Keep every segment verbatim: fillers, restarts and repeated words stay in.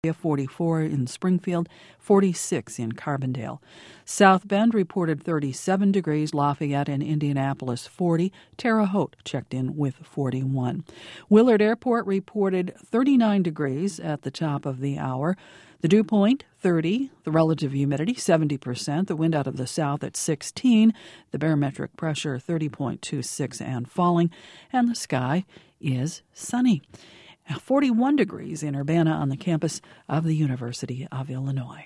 forty-four in Springfield, forty-six in Carbondale. South Bend reported thirty-seven degrees, Lafayette and Indianapolis forty, Terre Haute checked in with forty-one. Willard Airport reported thirty-nine degrees at the top of the hour. The dew point, thirty, the relative humidity, seventy percent, the wind out of the south at sixteen, the barometric pressure, thirty point two six and falling, and the sky is sunny. forty-one degrees in Urbana on the campus of the University of Illinois.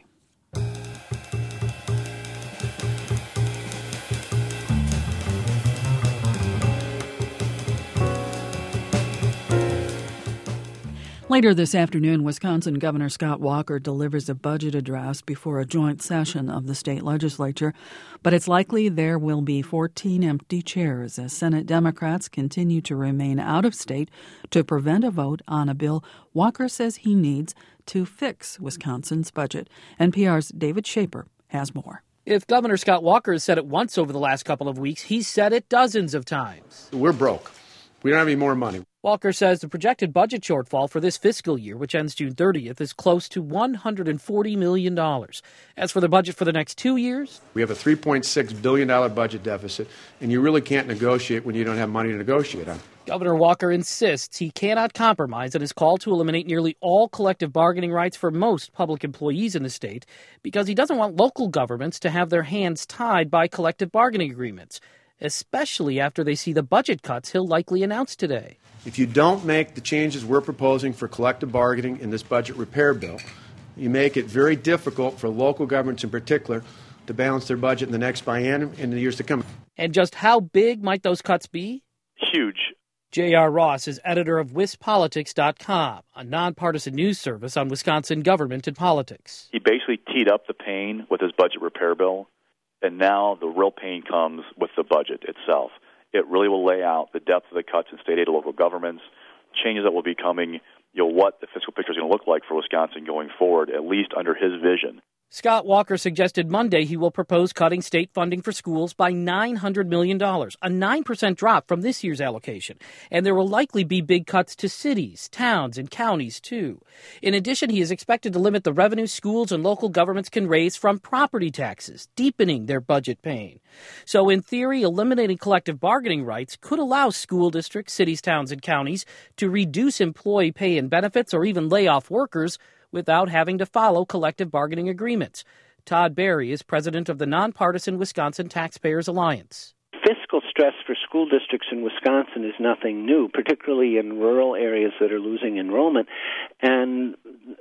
Later this afternoon, Wisconsin Governor Scott Walker delivers a budget address before a joint session of the state legislature, but it's likely there will be fourteen empty chairs as Senate Democrats continue to remain out of state to prevent a vote on a bill Walker says he needs to fix Wisconsin's budget. N P R's David Shaper has more. If Governor Scott Walker has said it once over the last couple of weeks, he's said it dozens of times. We're broke. We don't have any more money. Walker says the projected budget shortfall for this fiscal year, which ends June thirtieth, is close to one hundred forty million dollars. As for the budget for the next two years, we have a three point six billion dollars budget deficit, and you really can't negotiate when you don't have money to negotiate on. Governor Walker insists he cannot compromise on his call to eliminate nearly all collective bargaining rights for most public employees in the state because he doesn't want local governments to have their hands tied by collective bargaining agreements, especially after they see the budget cuts he'll likely announce today. If you don't make the changes we're proposing for collective bargaining in this budget repair bill, you make it very difficult for local governments in particular to balance their budget in the next biennium and in the years to come. And just how big might those cuts be? Huge. J R. Ross is editor of Wis Politics dot com, a nonpartisan news service on Wisconsin government and politics. He basically teed up the pain with his budget repair bill, and now the real pain comes with the budget itself. It really will lay out the depth of the cuts in state aid to local governments, changes that will be coming, you know, what the fiscal picture is going to look like for Wisconsin going forward, at least under his vision. Scott Walker suggested Monday he will propose cutting state funding for schools by nine hundred million dollars, a nine percent drop from this year's allocation. And there will likely be big cuts to cities, towns, and counties, too. In addition, he is expected to limit the revenue schools and local governments can raise from property taxes, deepening their budget pain. So in theory, eliminating collective bargaining rights could allow school districts, cities, towns, and counties to reduce employee pay and benefits or even lay off workers without having to follow collective bargaining agreements. Todd Berry is president of the nonpartisan Wisconsin Taxpayers Alliance. Fiscal stress for school districts in Wisconsin is nothing new, particularly in rural areas that are losing enrollment. And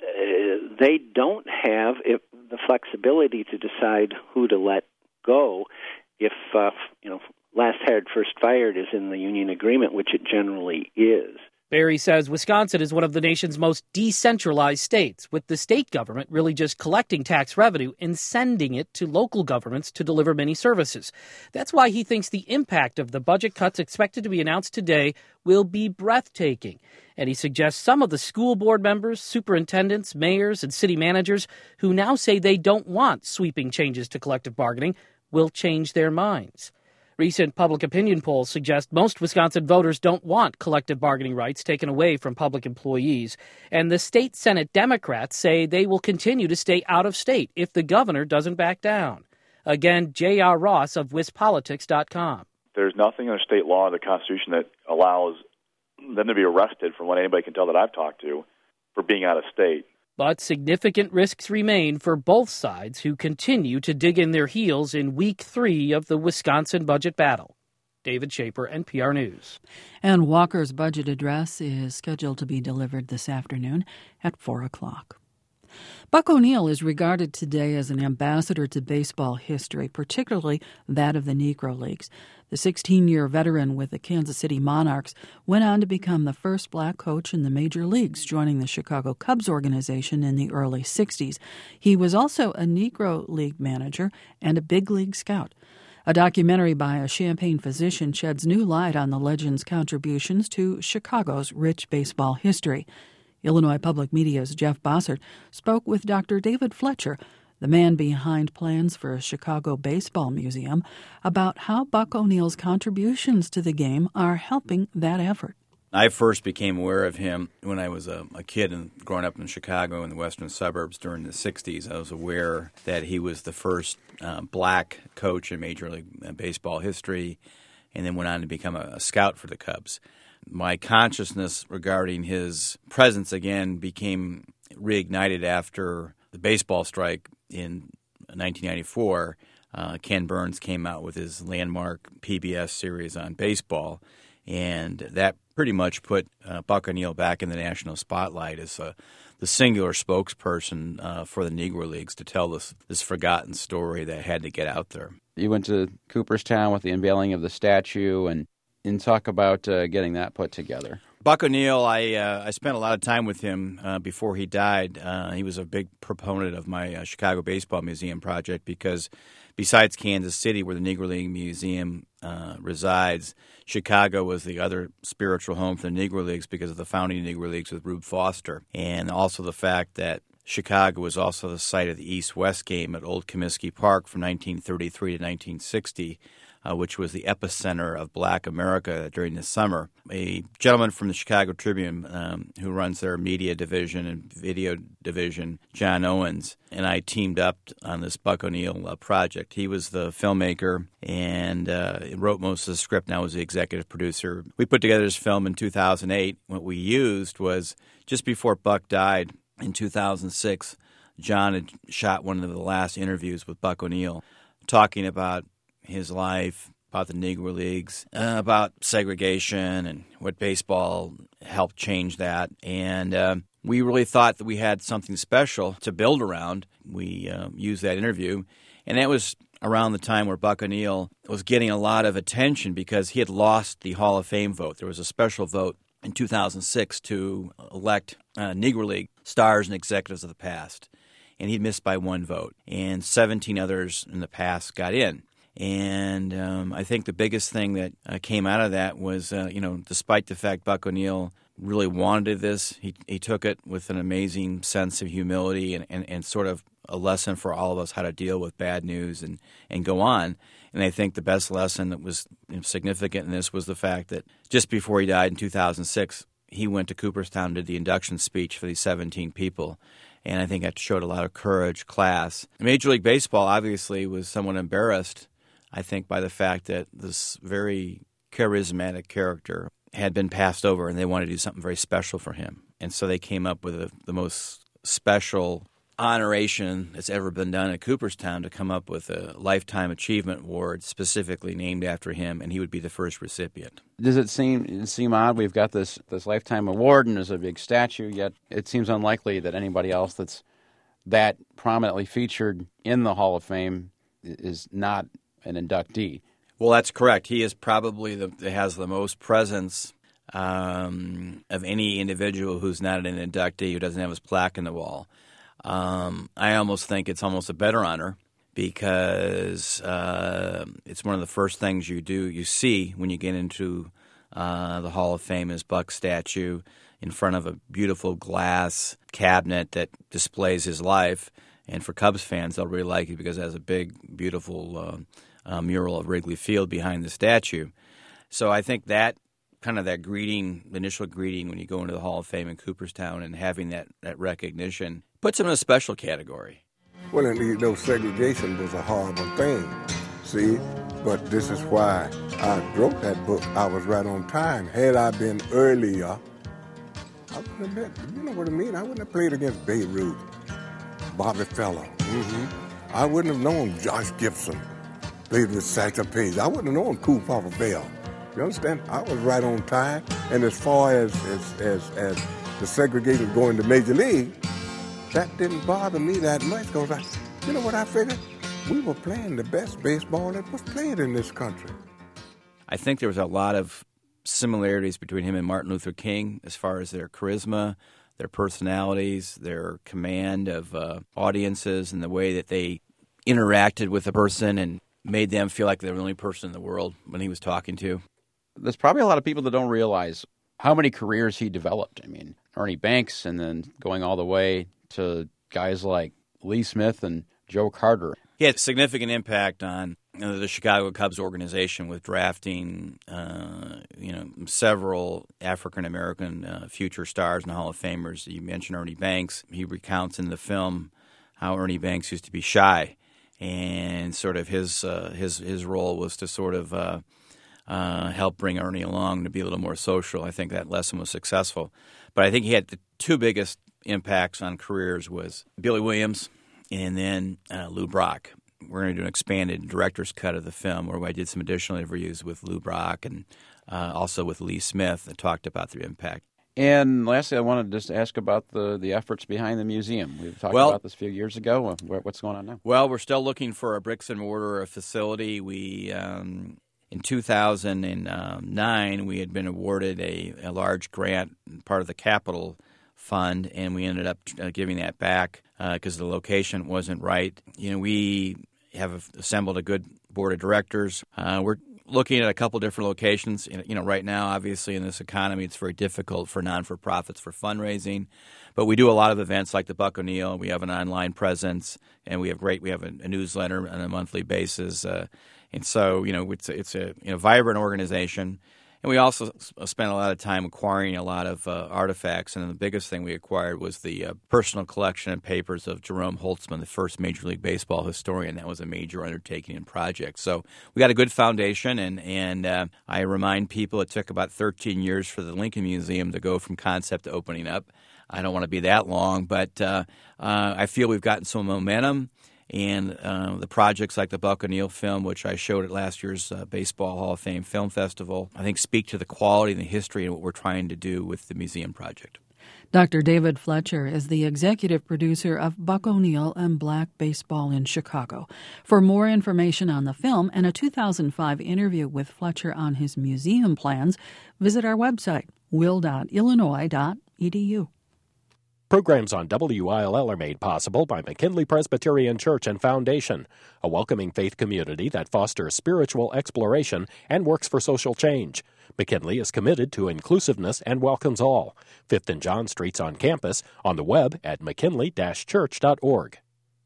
uh, they don't have if, the flexibility to decide who to let go if, uh, you know, last hired, first fired is in the union agreement, which it generally is. Berry says Wisconsin is one of the nation's most decentralized states, with the state government really just collecting tax revenue and sending it to local governments to deliver many services. That's why he thinks the impact of the budget cuts expected to be announced today will be breathtaking. And he suggests some of the school board members, superintendents, mayors, and city managers who now say they don't want sweeping changes to collective bargaining will change their minds. Recent public opinion polls suggest most Wisconsin voters don't want collective bargaining rights taken away from public employees. And the state Senate Democrats say they will continue to stay out of state if the governor doesn't back down. Again, J R. Ross of Wis Politics dot com. There's nothing in the state law or the Constitution that allows them to be arrested, from what anybody can tell that I've talked to, for being out of state. But significant risks remain for both sides who continue to dig in their heels in week three of the Wisconsin budget battle. David Shaper, N P R News. And Walker's budget address is scheduled to be delivered this afternoon at four o'clock. Buck O'Neil is regarded today as an ambassador to baseball history, particularly that of the Negro Leagues. The sixteen-year veteran with the Kansas City Monarchs went on to become the first black coach in the major leagues, joining the Chicago Cubs organization in the early sixties. He was also a Negro League manager and a big league scout. A documentary by a Champaign physician sheds new light on the legend's contributions to Chicago's rich baseball history. Illinois Public Media's Jeff Bossert spoke with Doctor David Fletcher, the man behind plans for a Chicago baseball museum, about how Buck O'Neil's contributions to the game are helping that effort. I first became aware of him when I was a, a kid and growing up in Chicago in the western suburbs during the sixties. I was aware that he was the first uh, black coach in Major League Baseball history, and then went on to become a, a scout for the Cubs. My consciousness regarding his presence again became reignited after the baseball strike in nineteen ninety-four. Uh, Ken Burns came out with his landmark P B S series on baseball, and that pretty much put uh, Buck O'Neil back in the national spotlight as uh, the singular spokesperson uh, for the Negro Leagues to tell this, this forgotten story that had to get out there. You went to Cooperstown with the unveiling of the statue, and, and talk about uh, getting that put together. Buck O'Neil, I uh, I spent a lot of time with him uh, before he died. Uh, he was a big proponent of my uh, Chicago Baseball Museum project because besides Kansas City, where the Negro League Museum uh, resides, Chicago was the other spiritual home for the Negro Leagues because of the founding Negro Leagues with Rube Foster, and also the fact that Chicago was also the site of the East-West game at Old Comiskey Park from nineteen thirty-three to nineteen sixty, uh, which was the epicenter of black America during the summer. A gentleman from the Chicago Tribune um, who runs their media division and video division, John Owens, and I teamed up on this Buck O'Neil uh, project. He was the filmmaker and uh, wrote most of the script, and I was the executive producer. We put together this film in two thousand eight. What we used was just before Buck died, in two thousand six, John had shot one of the last interviews with Buck O'Neil, talking about his life, about the Negro Leagues, uh, about segregation and what baseball helped change that. And uh, we really thought that we had something special to build around. We uh, used that interview, and that was around the time where Buck O'Neil was getting a lot of attention because he had lost the Hall of Fame vote. There was a special vote in two thousand six to elect uh, Negro League stars and executives of the past, and he missed by one vote, and seventeen others in the past got in. And um, I think the biggest thing that uh, came out of that was, uh, you know, despite the fact Buck O'Neil really wanted this, he he took it with an amazing sense of humility and, and, and sort of a lesson for all of us how to deal with bad news and, and go on. And I think the best lesson that was significant in this was the fact that just before he died in two thousand six, he went to Cooperstown and did the induction speech for these seventeen people. And I think that showed a lot of courage, class. Major League Baseball obviously was somewhat embarrassed, I think, by the fact that this very charismatic character had been passed over and they wanted to do something very special for him. And so they came up with a, the most special honoration that's ever been done at Cooperstown to come up with a Lifetime Achievement Award specifically named after him, and he would be the first recipient. Does it seem seem odd? We've got this, this Lifetime Award and there's a big statue, yet it seems unlikely that anybody else that's that prominently featured in the Hall of Fame is not an inductee. Well, that's correct. He is probably the has the most presence um, of any individual who's not an inductee, who doesn't have his plaque in the wall. Um, I almost think it's almost a better honor because uh, it's one of the first things you do, you see when you get into uh, the Hall of Fame is Buck's statue in front of a beautiful glass cabinet that displays his life. And for Cubs fans, they'll really like it because it has a big, beautiful uh, uh, mural of Wrigley Field behind the statue. So I think that kind of that greeting, the initial greeting when you go into the Hall of Fame in Cooperstown and having that, that recognition puts him in a special category. Well, and you know, segregation was a horrible thing, see? But this is why I wrote that book. I was right on time. Had I been earlier, I wouldn't have been, you know what I mean? I wouldn't have played against Babe Ruth, Bobby Feller. Mm-hmm. I wouldn't have known Josh Gibson, played with Satchel Paige. I wouldn't have known Cool Papa Bell. You understand? I was right on time. And as far as as as, as the segregation going to Major League, that didn't bother me that much because I, you know what I figured? We were playing the best baseball that was played in this country. I think there was a lot of similarities between him and Martin Luther King as far as their charisma, their personalities, their command of uh, audiences, and the way that they interacted with a person and made them feel like they were the only person in the world when he was talking to. There's probably a lot of people that don't realize how many careers he developed. I mean, Ernie Banks, and then going all the way to guys like Lee Smith and Joe Carter. He had significant impact on uh, the Chicago Cubs organization with drafting, uh, you know, several African American uh, future stars and Hall of Famers. You mentioned Ernie Banks. He recounts in the film how Ernie Banks used to be shy, and sort of his uh, his his role was to sort of uh, uh, help bring Ernie along to be a little more social. I think that lesson was successful, but I think he had the two biggest impacts on careers was Billy Williams and then uh, Lou Brock. We're going to do an expanded director's cut of the film where I did some additional interviews with Lou Brock and uh, also with Lee Smith that talked about their impact. And lastly, I wanted to just ask about the, the efforts behind the museum. We talked well, about this a few years ago. What's going on now? Well, we're still looking for a bricks and mortar facility. We um, in two thousand nine, we had been awarded a, a large grant, part of the capital fund, and we ended up uh, giving that back because uh, the location wasn't right. You know, we have assembled a good board of directors. Uh, we're looking at a couple different locations. You know, right now, obviously, in this economy, it's very difficult for non-for-profits for fundraising. But we do a lot of events like the Buck O'Neill. We have an online presence, and we have great. We have a, a newsletter on a monthly basis. Uh, and so, you know, it's a, it's a you know, vibrant organization. And we also spent a lot of time acquiring a lot of uh, artifacts, and the biggest thing we acquired was the uh, personal collection and papers of Jerome Holtzman, the first Major League Baseball historian. That was a major undertaking and project. So we got a good foundation, and, and uh, I remind people it took about thirteen years for the Lincoln Museum to go from concept to opening up. I don't want to be that long, but uh, uh, I feel we've gotten some momentum. And uh, the projects like the Buck O'Neill film, which I showed at last year's uh, Baseball Hall of Fame Film Festival, I think speak to the quality and the history and what we're trying to do with the museum project. Doctor David Fletcher is the executive producer of Buck O'Neill and Black Baseball in Chicago. For more information on the film and a two thousand five interview with Fletcher on his museum plans, visit our website, will dot illinois dot e d u. Programs on W I L L are made possible by McKinley Presbyterian Church and Foundation, a welcoming faith community that fosters spiritual exploration and works for social change. McKinley is committed to inclusiveness and welcomes all. Fifth and John Streets on campus, on the web at mckinley dash church dot org.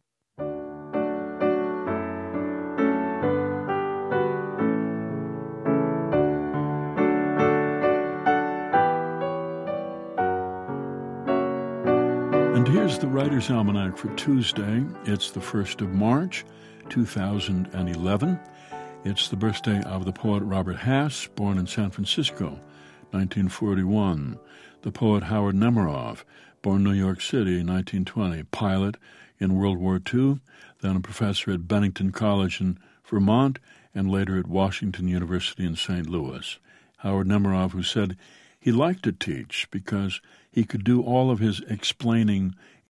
And here's the Writer's Almanac for Tuesday. It's the first of March, two thousand eleven. It's the birthday of the poet Robert Hass, born in San Francisco, nineteen forty-one. The poet Howard Nemerov, born in New York City, nineteen twenty. Pilot in World War Two, then a professor at Bennington College in Vermont, and later at Washington University in Saint Louis. Howard Nemerov, who said he liked to teach because he could do all of his explaining